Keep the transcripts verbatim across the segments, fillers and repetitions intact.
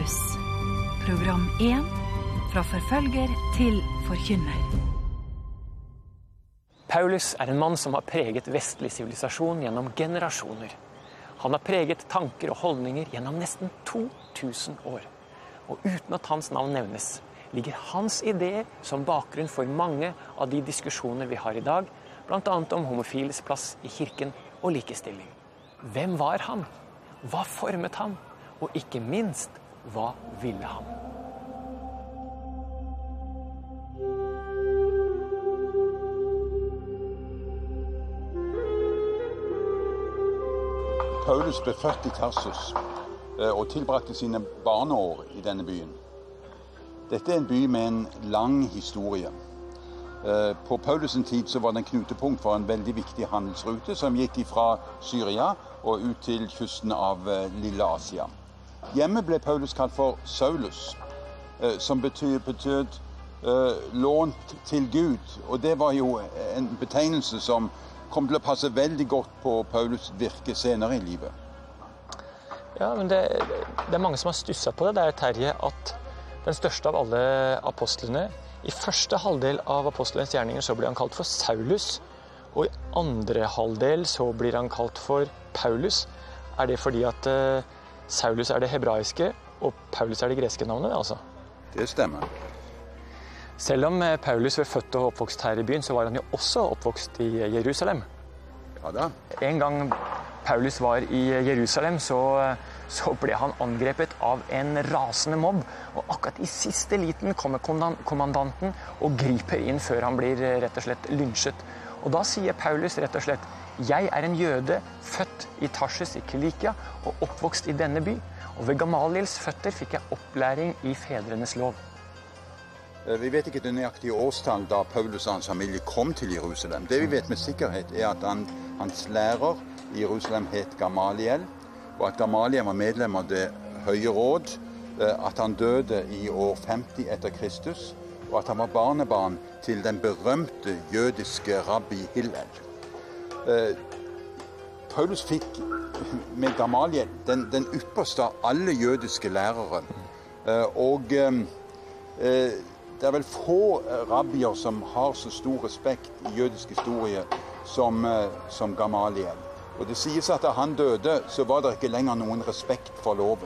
Paulus. Program én. Fra forfølger til forkynner. Paulus er en mann som har preget vestlig sivilisasjon gjennom generasjoner. Han har preget tanker og holdninger gjennom nesten to tusen år. Og uten at hans navn nevnes, ligger hans ideer som bakgrunn for mange av de diskusjoner vi har i dag, blant annet om homofiles plass i kirken og likestilling. Hvem var han? Hva formet han? Og ikke minst, hva ville han? Paulus ble født i Tarsus og tilbrakte sine barneår i denne byen. Dette er en by med en lang historie. På Paulus' tid så var det en knutepunkt for en veldig viktig handelsrute som gikk fra Syria og ut til kysten av Lille Asia. Hjemme ble Paulus kalt for Saulus, som betød, betød lånt til Gud. Og det var jo en betegnelse som kom til å passe veldig godt på Paulus virke senere i livet. Ja, men det, det er mange som har stusset på det. Det er Terje at den største av alle apostlene, i første halvdel av apostelens gjerninger så blir han kalt for Saulus, og i andre halvdel så blir han kalt for Paulus. Er det fordi at uh, Saulus er det hebraiske, og Paulus er det greske navnet, altså? Det stemmer. Selv om Paulus var født og oppvokst her i byen, så var han jo også oppvokst i Jerusalem. Ja da. En gang Paulus var i Jerusalem, så, så ble han angrepet av en rasende mobb. Og akkurat i siste liten kommer kommandanten og griper inn før han blir rett og slett lynsjet. Og da sier Paulus rett og slett, jeg er en jøde, født i Tarsus i Kilikia og oppvokst i denne by. Og ved Gamaliels føtter fikk jeg opplæring i fedrenes lov. Vi vet ikke det nøyaktige årstall da Paulus og hans familie kom til Jerusalem. Det vi vet med sikkerhet er at han, hans lærer i Jerusalem het Gamaliel, og at Gamaliel var medlem av det høye råd, at han døde i år femti etter Kristus, og at han var barnebarn til den berømte jødiske rabbi Hillel. Paulus fikk med Gamaliel den, den ypperste av alle jødiske lærere, og det er vel få rabbier som har så stor respekt i jødisk historie som, som Gamaliel. Og det sies at da han døde, så var det ikke lenger noen respekt for loven.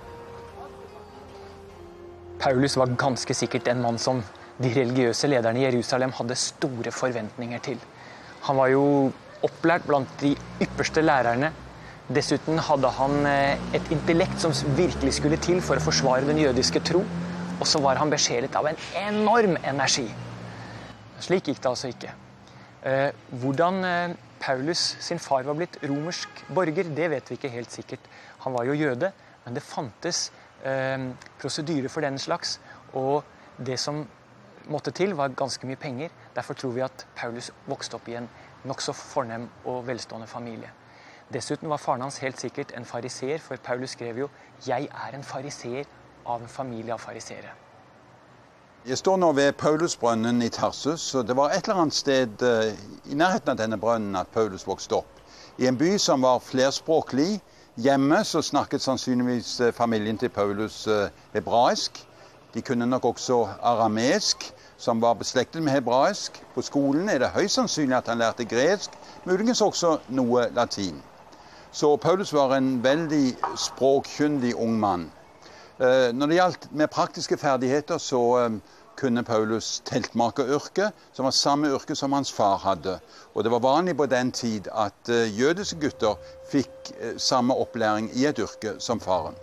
Paulus var ganske sikkert en mann som de religiøse lederne i Jerusalem hadde store forventninger til. Han var jo opplært blant de ypperste lærerne. Dessuten hadde han et intellekt som virkelig skulle til for å forsvare den jødiske tro. Og så var han besjelet av en enorm energi. Slik gikk det altså ikke. Eh, hvordan eh, Paulus sin far var blitt romersk borger, det vet vi ikke helt sikkert. Han var jo jøde, men det fantes eh, prosedyrer for denne slags, og det som måtte til var ganske mye penger. Derfor tror vi at Paulus vokste opp i en nok så fornem og velstående familie. Dessuten var faren hans helt sikkert en fariseer, for Paulus skrev jo, jeg er en fariseer, av en familie av farisere. Jeg står nå ved Paulusbrønnen i Tarsus, og det var et eller annet sted uh, i nærheten av denne brønnen at Paulus vokste opp. I en by som var flerspråklig. Hjemme så snakket sannsynligvis uh, familien til Paulus uh, hebraisk. De kunne nok også arameisk, som var beslektet med hebraisk. På skolen er det høyst sannsynlig at han lærte gresk, muligens også noe latin. Så Paulus var en veldig språkkyndig ung mann. Når det gjaldt med praktiske ferdigheter, så kunne Paulus teltmakeryrke, som var samme yrke som hans far hadde. Og det var vanlig på den tid at jødiske gutter fikk samme opplæring i et yrke som faren.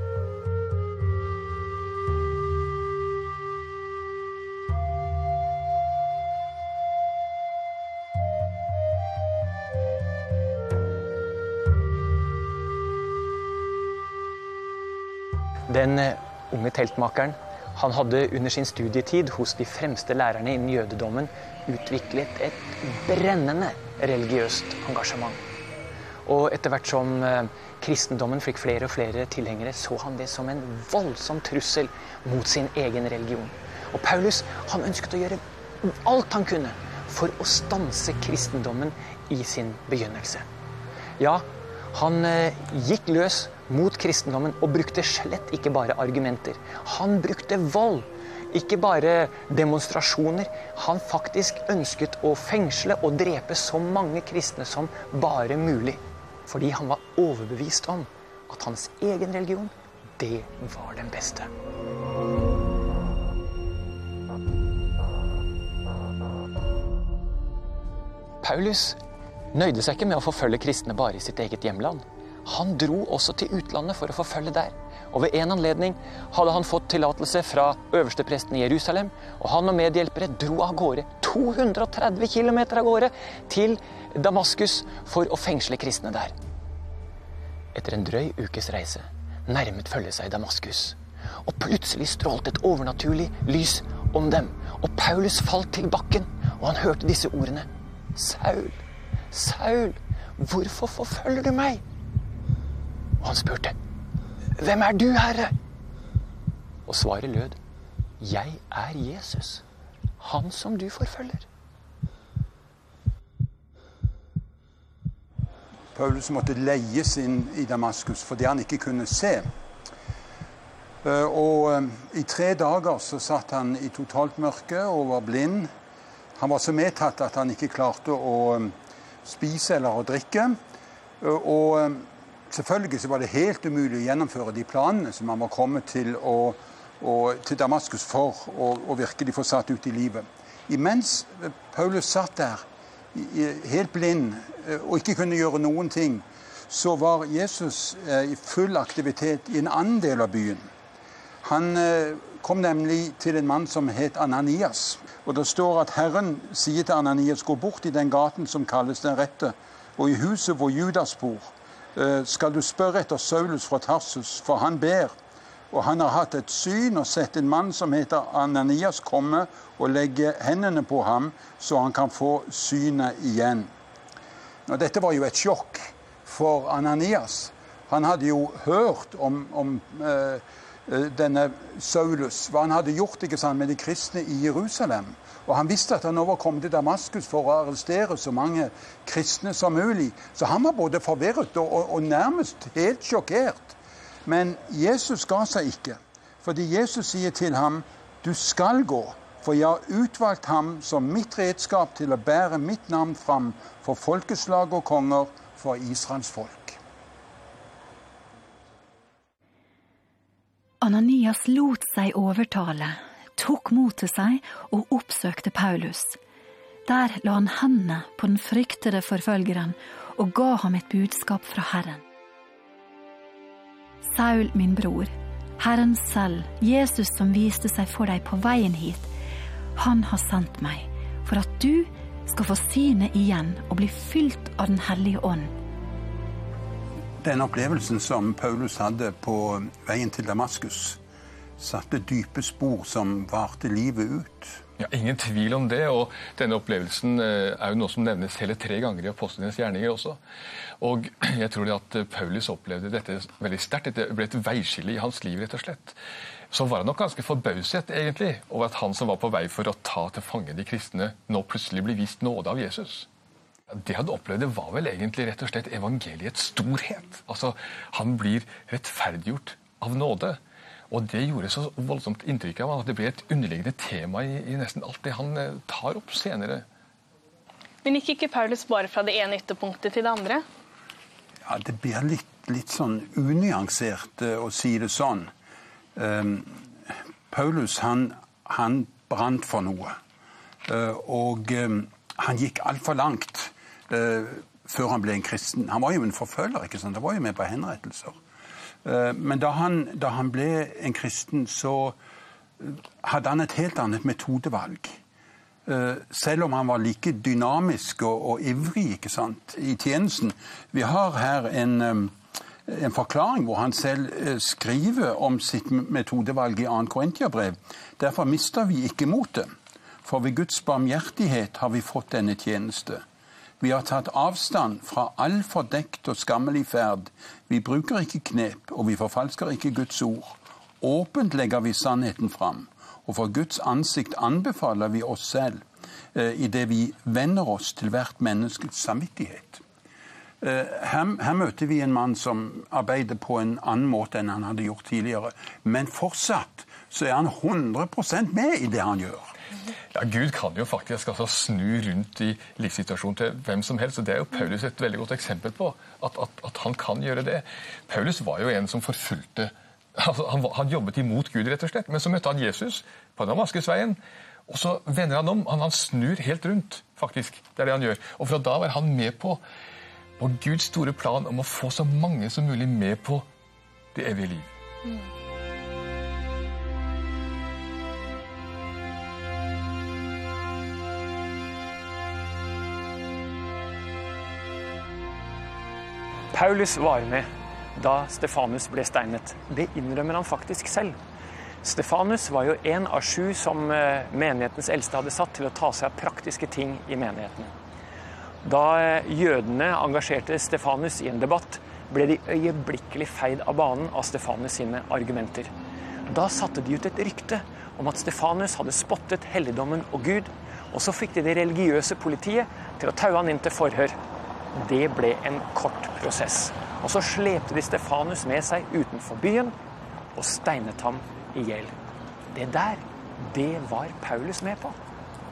Den unge teltmakeren, han hadde under sin studietid hos de fremste lærerne innen jødedommen utviklet et brennende religiøst engasjement. Og etter hvert som kristendommen fikk flere og flere tilhengere, så han det som en voldsom trussel mot sin egen religion. Og Paulus, han ønsket å gjøre alt han kunne for å stanse kristendommen i sin begynnelse. Ja, han gikk løs mot kristendommen og brukte slett ikke bare argumenter. Han brukte vold, ikke bare demonstrasjoner. Han faktisk ønsket å fengsle og drepe så mange kristne som bare mulig. Fordi han var overbevist om at hans egen religion, det var den beste. Paulus nøyde seg ikke med å forfølge kristne bare i sitt eget hjemland. Han dro også til utlandet for å forfølge der. Og ved en anledning hadde han fått tillatelse fra øverstepresten i Jerusalem, og han og medhjelpere dro av gårde to hundre og tretti kilometer av gårde til Damaskus for å fengsle kristne der. Etter en drøy ukes reise nærmet følge seg Damaskus, og plutselig strålte et overnaturlig lys om dem, og Paulus falt til bakken, og han hørte disse ordene: Saul, Saul, hvorfor forfølger du meg? Og han spurte: Hvem er du, Herre? Og svaret lød: Jeg er Jesus, han som du forfølger. Paulus måtte leies inn i Damaskus fordi han ikke kunne se. Og i tre dager så satt han i totalt mørke og var blind. Han var så medtatt at han ikke klarte å spise eller å drikke. Og selvfølgelig så var det helt umulig å gjennomføre de planene som han var kommet til, å, å, til Damaskus for å, å virkelig få satt ut i livet. Imens Paulus satt der, helt blind, og ikke kunne gjøre noen ting, så var Jesus i full aktivitet i en annen del av byen. Han kom nemlig til en mann som het Ananias. Og det står at Herren sier til Ananias: gå bort i den gaten som kalles den rette, og i huset hvor Judas bor. Skal du spørre etter Saulus fra Tarsus, for han ber, og han har hatt et syn og sett en mann som heter Ananias komme og legge hendene på ham, så han kan få synet igjen. Og dette var jo et sjokk for Ananias. Han hadde jo hørt om, om eh, denne Saulus, hva han hadde gjort ikke sant, med de kristne i Jerusalem. Og han visste at han nå var kommet til Damaskus for å arrestere så mange kristne som mulig. Så han var både forvirret og, og, og nærmest helt sjokkert. Men Jesus ga seg ikke, fordi Jesus sier til ham: du skal gå, for jeg har utvalgt ham som mitt redskap til å bære mitt navn fram for folkeslag og konger, for Israels folk. Ananias lot seg overtale, tok mot til seg og oppsøkte Paulus. Der la han hendene på den fryktede forfølgeren og ga ham et budskap fra Herren. Saul, min bror, Herren selv, Jesus som viste seg for deg på veien hit, han har sendt meg for at du skal få synet igjen og bli fylt av den hellige ånd. Den opplevelsen som Paulus hadde på veien til Damaskus satte dype spor som varte livet ut. Ja, ingen tvil om det, og denne opplevelsen er jo noe som nevnes hele tre ganger i apostlenes gjerninger også. Og jeg tror at Paulus opplevde dette veldig sterkt. Dette ble et veiskille i hans liv, rett og slett. Så var han nok ganske forbauset, egentlig, over at han som var på vei for å ta til fange de kristne, nå plutselig blir vist nåde av Jesus. Det han opplevde var vel egentlig rett og slett evangeliets storhet. Altså, han blir rettferdiggjort av nåde. Og det gjorde så voldsomt inntrykk av at det ble et underliggende tema i, i nesten alt det han tar opp senere. Men gikk ikke Paulus bare fra det ene ytterpunktet til det andre? Ja, det blir litt, litt sånn unyansert uh, å si det sånn. Um, Paulus, han, han brant for noe. Uh, og um, han gikk alt for langt uh, før han ble en kristen. Han var jo en forfølger, ikke sant? Det var jo med på henrettelser. Men da han, da han ble en kristen, så hadde han et helt annet metodevalg. Selv om han var like dynamisk og, og ivrig, ikke sant, i tjenesten. Vi har her en, en forklaring hvor han selv skriver om sitt metodevalg i andre Korintiabrev. Derfor mister vi ikke motet, for ved Guds barmhjertighet har vi fått denne tjeneste. Vi har tatt avstand fra all fordekt og skammelig ferd. Vi bruker ikke knep, og vi forfalsker ikke Guds ord. Åpent legger vi sannheten fram, og for Guds ansikt anbefaler vi oss selv, eh, i det vi vender oss til hvert menneskets samvittighet. Her, her møter vi en mann som arbeider på en annen måte enn han hadde gjort tidligere. Men fortsatt så er han hundre prosent med i det han gjør. Ja, Gud kan jo faktisk altså, snu rundt i livssituasjonen til hvem som helst, og det er jo Paulus et veldig godt eksempel på, at, at, at han kan gjøre det. Paulus var jo en som forfulgte, altså, han, han jobbet imot Gud rett og slett, men så møtte han Jesus på Damaskusveien, og så vender han om, han, han snur helt rundt, faktisk, det er det han gjør. Og fra da var han med på Og Guds store plan om å få så mange som mulig med på det evige liv. Mm. Paulus var med da Stefanus ble steinet. Det innrømmer han faktisk selv. Stefanus var jo en av sju som menighetens eldste hadde satt til å ta seg av praktiske ting i menighetene. Da jødene engasjerte Stefanus i en debatt, ble de øyeblikkelig feid av banen av Stefanus sine argumenter. Da satte de ut et rykte om at Stefanus hadde spottet helligdommen og Gud, og så fikk de det religiøse politiet til å taue han inn til forhør. Det ble en kort prosess, og så slepte de Stefanus med seg utenfor byen og steinet ham i hjel. Det der, det var Paulus med på.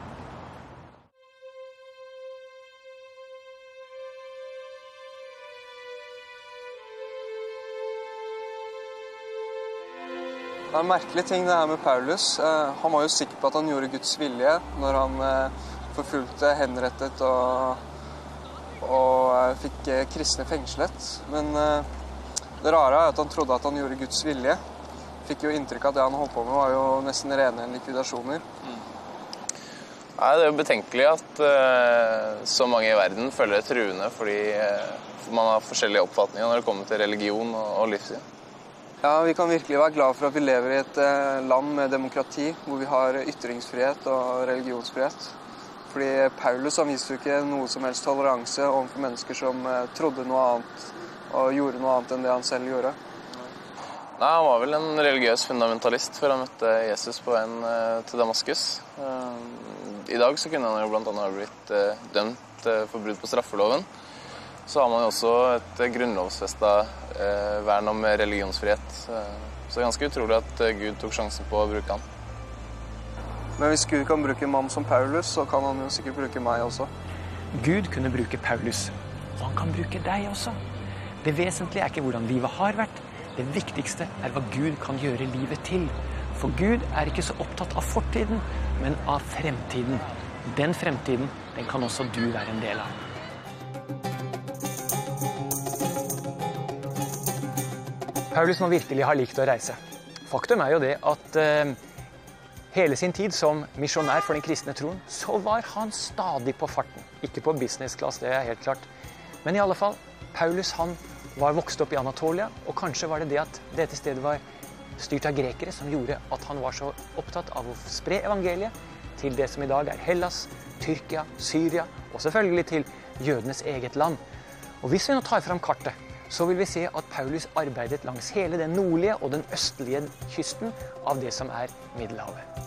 Det er en merkelig ting det her med Paulus. Han var jo sikker på at han gjorde Guds vilje når han forfulgte, henrettet og, og fikk kristne fengslet. Men det rare er at han trodde at han gjorde Guds vilje. Fikk jo inntrykk av at det han holdt på med var jo nesten rene likvidasjoner. Mm. Nei, det er jo betenkelig at uh, så mange i verden føler det truende fordi uh, man har forskjellige oppfatninger når det kommer til religion og, og livssyn. Ja, vi kan virkelig være glad for at vi lever i et land med demokrati, hvor vi har ytringsfrihet og religionsfrihet. Fordi Paulus han viste jo ikke noe som helst toleranse overfor mennesker som trodde noe annet og gjorde noe annet enn det han selv gjorde. Nei, han var vel en religiøs fundamentalist før han møtte Jesus på veien til Damaskus. I dag så kunne han jo blant annet ha blitt dømt for brudd på straffeloven. Så har man jo også et grunnlovsfestet eh, vern om religionsfrihet. Så det er ganske utrolig at Gud tok sjansen på å bruke han. Men hvis Gud kan bruke en mann som Paulus, så kan han jo sikkert bruke meg også. Gud kunne bruke Paulus, og han kan bruke deg også. Det vesentlige er ikke hvordan livet har vært. Det viktigste er hva Gud kan gjøre livet til. For Gud er ikke så opptatt av fortiden, men av fremtiden. Den fremtiden, den kan også du være en del av. Paulus må virkelig ha likt å reise. Faktum er jo det at eh, hele sin tid som misjonær for den kristne troen, så var han stadig på farten. Ikke på business class, det er helt klart. Men i alle fall, Paulus han var vokst opp i Anatolia, og kanskje var det det at dette stedet var styrt av grekere som gjorde at han var så opptatt av å spre evangeliet til det som i dag er Hellas, Tyrkia, Syria, og selvfølgelig til jødenes eget land. Og hvis vi nå tar fram kartet, så vil vi se at Paulus arbeidet langs hele den nordlige og den østlige kysten av det som er Middelhavet.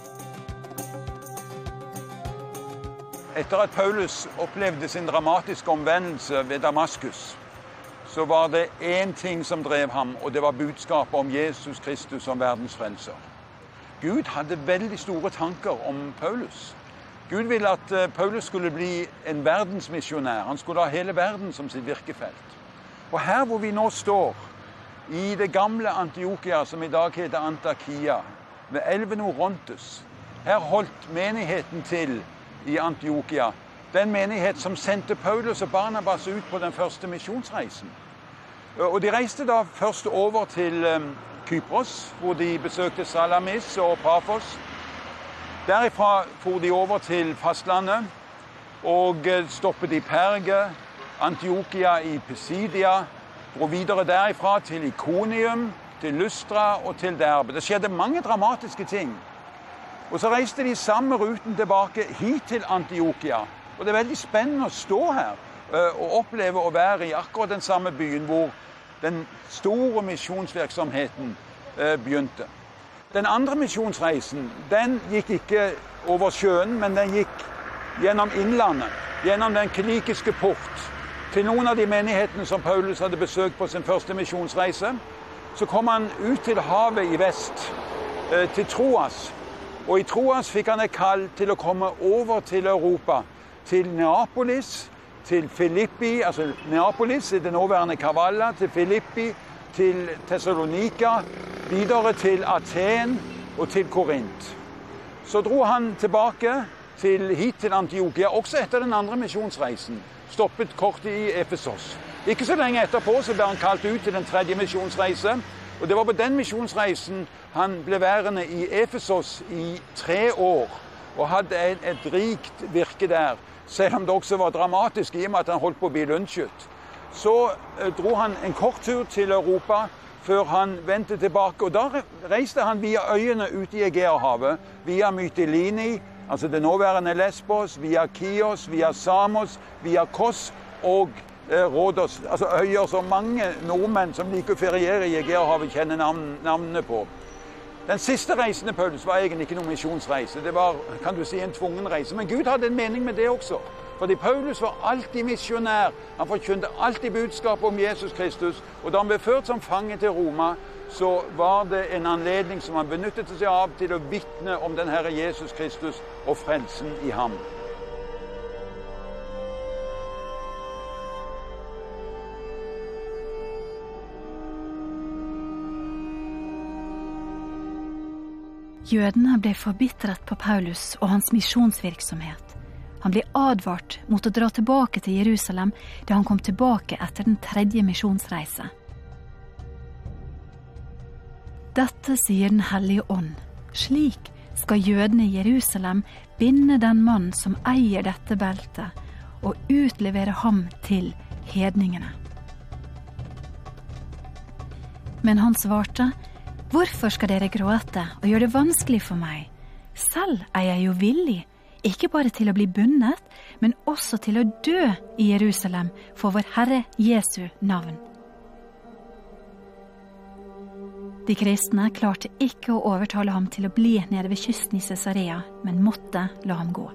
Etter at Paulus opplevde sin dramatiske omvendelse ved Damaskus, så var det én ting som drev ham, og det var budskapet om Jesus Kristus som verdens frelser. Gud hadde veldig store tanker om Paulus. Gud ville at Paulus skulle bli en verdensmisjonær. Han skulle ha hele verden som sitt virkefelt. Og her hvor vi nå står, i det gamle Antiokia, som i dag heter Antakia, ved elven Orontes, her holdt menigheten til i Antiokia. Den menighet som sendte Paulus og Barnabas ut på den første misjonsreisen. Og de reiste da først over til Kypros, hvor de besøkte Salamis og Paphos. Derifra for de over til fastlandet, og stoppet i Perge, Antiokia i Pisidia, og videre derifra til Ikonium, til Lystra og til Derbe. Det skjedde mange dramatiske ting. Og så reiste de samme ruten tilbake hit til Antiokia. Og det er veldig spennende å stå her og oppleve å være i akkurat den samme byen hvor den store misjonsvirksomheten begynte. Den andre misjonsreisen, den gikk ikke over sjøen, men den gikk gjennom innlandet, gjennom den kilikiske port, til noen av de menighetene som Paulus hadde besøkt på sin første misjonsreise. Så kom han ut til havet i vest, til Troas. Og i Troas fikk han et kall til å komme over til Europa, til Neapolis, til Filippi, altså Neapolis, det nåværende Kavalla, til Filippi, til Thessalonika, videre til Aten og til Korint. Så dro han tilbake til, hit til Antiokia, også etter den andre misjonsreisen, stoppet kort i Efesos. Ikke så lenge etterpå så ble han kalt ut til den tredje misjonsreise, og det var på den misjonsreisen han ble værende i Efesos i tre år, og hadde et, et rikt virke der, selv om det også var dramatisk i og med at han holdt på å bli lynsjet. Så eh, dro han en kort tur til Europa, før han vendte tilbake, og da reiste han via øyene ute i Egeerhavet, via Mytilini, altså det nåværende Lesbos, via Kios, via Samos, via Kos og eh, Rhodos, altså øyer som mange nordmenn som liker å feriere i Egeerhavet kjenner navn, navnene på. Den siste reisen til Paulus var egentlig ikke noen misjonsreise, det var, kan du si, en tvungen reise, men Gud hadde en mening med det også. Fordi Paulus var alltid misjonær, han forkynte alltid budskap om Jesus Kristus, og da han ble ført som fange til Roma, så var det en anledning som han benyttet seg av til å vitne om den Herre Jesus Kristus og frelsen i ham. Jødene ble forbitret på Paulus og hans misjonsvirksomhet. Han ble advart mot å dra tilbake til Jerusalem da han kom tilbake etter den tredje misjonsreise. Dette sier den hellige ånd. Slik skal jødene i Jerusalem binde den mann som eier dette beltet, og utlevere ham til hedningene. Men han svarte: «Hvorfor skal dere gråte og gjøre det vanskelig for meg? Selv er jeg jo villig, ikke bare til å bli bundet, men også til å dø i Jerusalem for vår Herre Jesu navn.» De kristne klarte ikke å overtale ham til å bli nede ved kysten i Cesarea, men måtte la ham gå.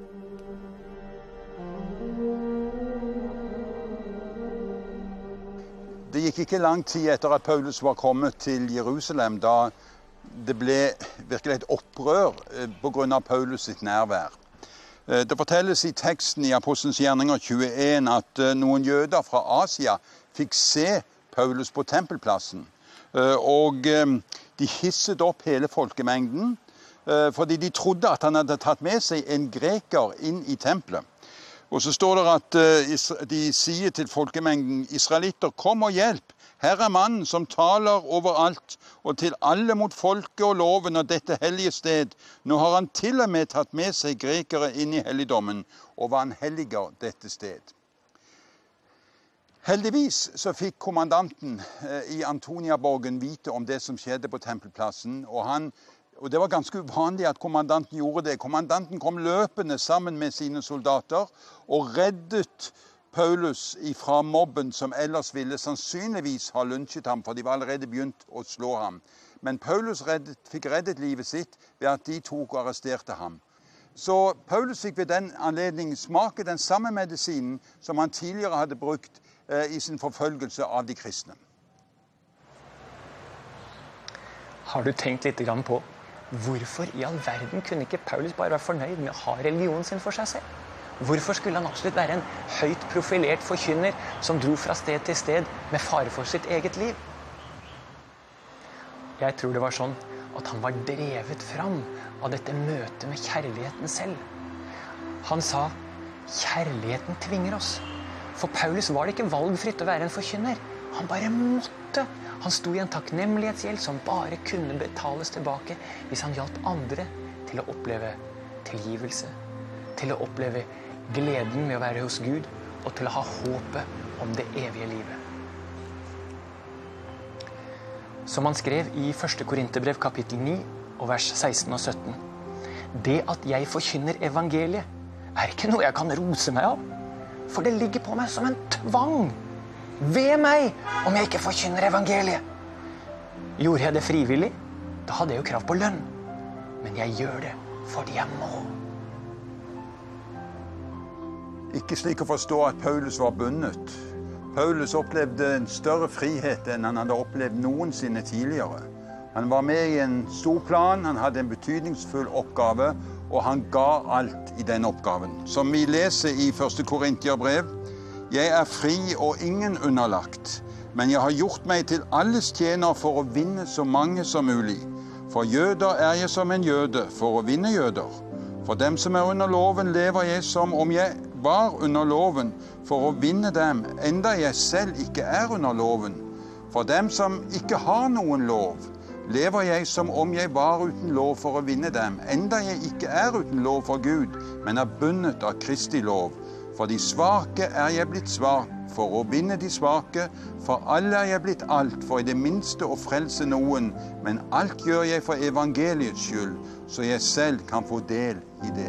Det gikk ikke lang tid etter at Paulus var kommet til Jerusalem, da det ble virkelig et opprør på grunn av Paulus sitt nærvær. Det fortelles i teksten i Apostelens gjerninger tjueen at noen jøder fra Asia fikk se Paulus på tempelplassen. Og de hisset opp hele folkemengden, fordi de trodde at han hadde tatt med seg en greker inn i tempelet. Og så står det at de sier til folkemengden: «Israelitter, kom og hjelp! Her er mannen som taler overalt og til alle mot folket og loven og dette hellige sted. Nå har han til og med tatt med seg grekere inn i helligdommen, og vanhelliger dette sted.» Heldigvis så fikk kommandanten i Antoniaborgen vite om det som skjedde på tempelplassen, og han Og det var ganske uvanlig at kommandanten gjorde det. Kommandanten kom løpende sammen med sine soldater og reddet Paulus fra mobben som ellers ville sannsynligvis ha lynsjet ham, for de var allerede begynt å slå ham. Men Paulus reddet, fikk reddet livet sitt ved at de tok og arresterte ham. Så Paulus fikk ved den anledning smake den samme medisinen som han tidligere hadde brukt eh, i sin forfølgelse av de kristne. Har du tenkt litt grann på hvorfor i all verden kunne ikke Paulus bare være fornøyd med å ha religionen sin for seg selv? Hvorfor skulle han absolutt være en høyt profilert forkynner som dro fra sted til sted med fare for sitt eget liv? Jeg tror det var sånn at han var drevet fram av dette møtet med kjærligheten selv. Han sa, kjærligheten tvinger oss. For Paulus var det ikke valgfritt å være en forkynner. Han bare måtte. Han sto i en takknemlighetsgjeld som bare kunne betales tilbake hvis han hjalp andre til å oppleve tilgivelse, til å oppleve gleden med å være hos Gud, og til å ha håpet om det evige livet. Som han skrev i første Korinterbrev kapittel ni og vers seksten og sytten. Det at jeg forkynner evangeliet er ikke noe jeg kan rose meg av, for det ligger på meg som en tvang. Ved meg om jeg ikke forkynner evangeliet. Gjorde jeg det frivillig, da hadde jeg jo krav på lønn. Men jeg gjør det fordi jeg må. Ikke slik å forstå at Paulus var bundet. Paulus opplevde en større frihet enn han hadde opplevd noensinne tidligere. Han var med i en stor plan, han hadde en betydningsfull oppgave, og han ga alt i den oppgaven. Som vi leser i første Korinterbrev: «Jeg er fri og ingen underlagt, men jeg har gjort meg til alles tjener for å vinne så mange som mulig. For jøder er jeg som en jøde, for å vinne jøder. For dem som er under loven lever jeg som om jeg var under loven, for å vinne dem, enda jeg selv ikke er under loven. For dem som ikke har noen lov, lever jeg som om jeg var uten lov for å vinne dem, enda jeg ikke er uten lov for Gud, men er bundet av Kristi lov. For de svake er jeg blitt svak, for å vinne de svake, for alle er jeg blitt alt, for i det minste å frelse noen, men alt gjør jeg for evangeliets skyld, så jeg selv kan få del i det.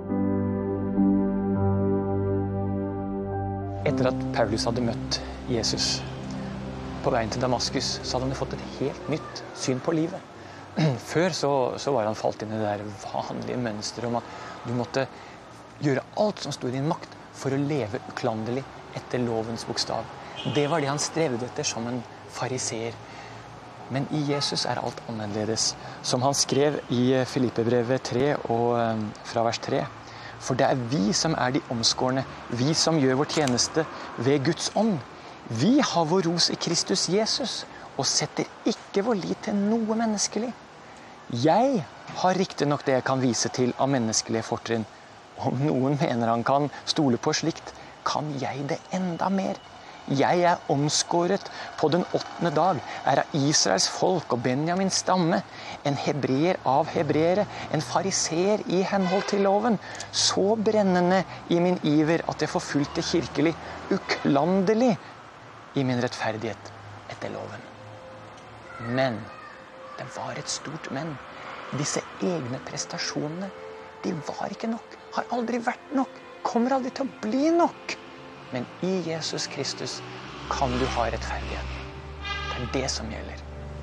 Etter at Paulus hadde møtt Jesus på veien til Damaskus, så hadde han fått et helt nytt syn på livet. Før så, så var han falt inn i det der vanlige mønsteret om at du måtte gjøre alt som stod i din makt for å leve uklanderlig etter lovens bokstav. Det var det han strevde etter som en fariseer. Men i Jesus er alt annerledes. Som han skrev i Filippebrevet tre og fra vers tre. For det er vi som er de omskårne, vi som gjør vår tjeneste ved Guds ånd. Vi har vår ros i Kristus Jesus, og setter ikke vår lit til noe menneskelig. Jeg har riktig nok det jeg kan vise til av menneskelige fortrinn. Om noen mener han kan stole på slikt, kan jeg det enda mer. Jeg er omskåret på den åttende dag, er av Israels folk og Benjamins stamme, en hebreer av hebreere, en fariseer i henhold til loven, så brennende i min iver at jeg forfulgte kirkelig, uklanderlig i min rettferdighet etter loven. Men, det var et stort men. Disse egne prestasjonene, de var ikke nok, har aldri vært nok, kommer aldri til å bli nok. Men i Jesus Kristus kan du ha rettferdighet. Det er det som gjelder.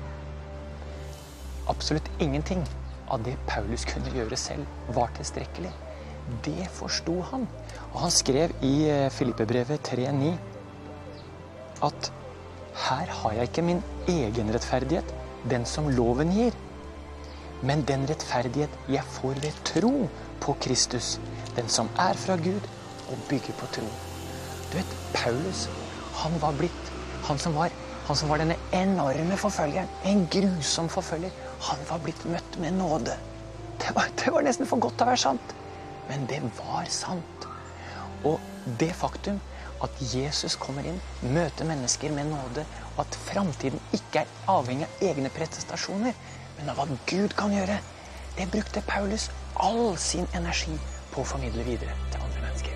Absolutt ingenting av det Paulus kunne gjøre selv var tilstrekkelig. Det forstod han. Og han skrev i Filippebrevet tre ni at her har jeg ikke min egen rettferdighet, den som loven gir, men den rettferdighet jeg får ved tro på Kristus, den som er fra Gud og bygger på tro. Du vet, Paulus, han var blitt, han som var, han som var denne enorme forfølgeren, en grusom forfølger, han var blitt møtt med nåde. Det var, det var nesten for godt til å være sant, men det var sant. Og det faktum at Jesus kommer inn, møter mennesker med nåde, og at fremtiden ikke er avhengig av egne prestasjoner, men av hva Gud kan gjøre, det brukte Paulus all sin energi på å formidle videre til andre mennesker.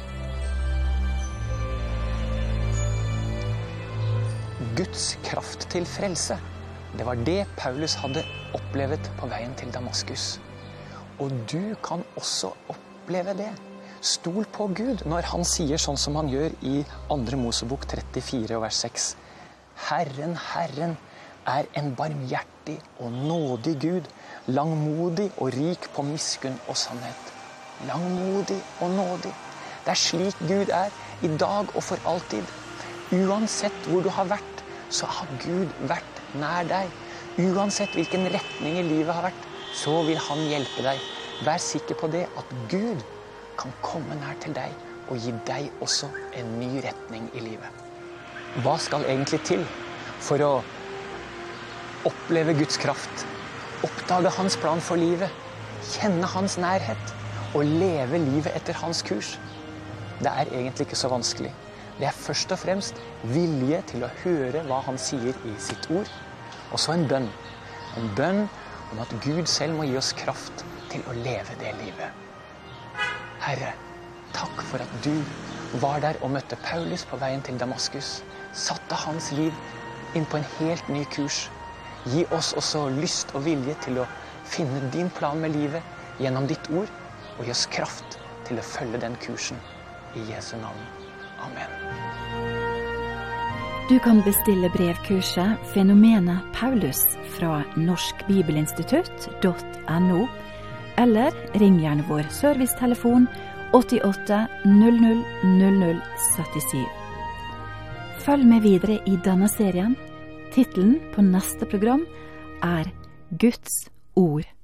Guds kraft til frelse. Det var det Paulus hadde opplevd på veien til Damaskus. Og du kan også oppleve det. Stol på Gud når han sier sånn som han gjør i andre Mosebok trettifire og vers seks. Herren, Herren er en barmhjertig og nådig Gud, langmodig og rik på miskunn og sannhet. Langmodig og nådig. Det er slik Gud er, i dag og for alltid. Uansett hvor du har vært, så har Gud vært nær deg. Uansett hvilken retning i livet har vært, så vil han hjelpe deg. Vær sikker på det at Gud kan komme nær til deg og gi deg også en ny retning i livet. Hva skal egentlig til for å oppleve Guds kraft, oppdage hans plan for livet, kjenne hans nærhet og leve livet etter hans kurs? Det er egentlig ikke så vanskelig. Det er først og fremst vilje til å høre hva han sier i sitt ord, og så en bønn. En bønn om at Gud selv må gi oss kraft til å leve det livet. Herre, takk for at du var der og møtte Paulus på veien til Damaskus, satte hans liv inn på en helt ny kurs. Gi oss også lyst og vilje til å finne din plan med livet gjennom ditt ord, og gi oss kraft til å følge den kursen i Jesu navn. Amen. Du kan bestille brevkurset Fenomenet Paulus fra norsk bibelinstitutt punktum no, eller ring gjerne vår servicetelefon åttiåtte null null null null syttisju. Følg med videre i denne serien. Titelen på neste program er Guds ord.